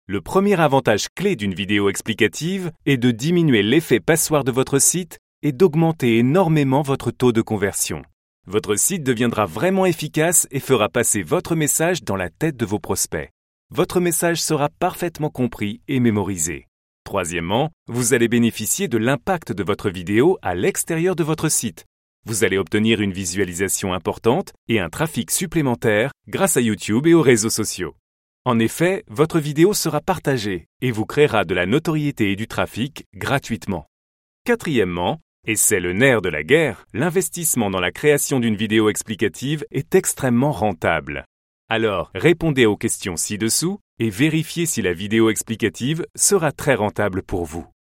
Le premier avantage clé d'une vidéo explicative est de diminuer l'effet passoire de votre site et d'augmenter énormément votre taux de conversion. Votre site deviendra vraiment efficace et fera passer votre message dans la tête de vos prospects. Votre message sera parfaitement compris et mémorisé. Troisièmement, vous allez bénéficier de l'impact de votre vidéo à l'extérieur de votre site. Vous allez obtenir une visualisation importante et un trafic supplémentaire grâce à YouTube et aux réseaux sociaux. En effet, votre vidéo sera partagée et vous créera de la notoriété et du trafic gratuitement. Quatrièmement, et c'est le nerf de la guerre, l'investissement dans la création d'une vidéo explicative est extrêmement rentable. Alors, répondez aux questions ci-dessous et vérifiez si la vidéo explicative sera très rentable pour vous.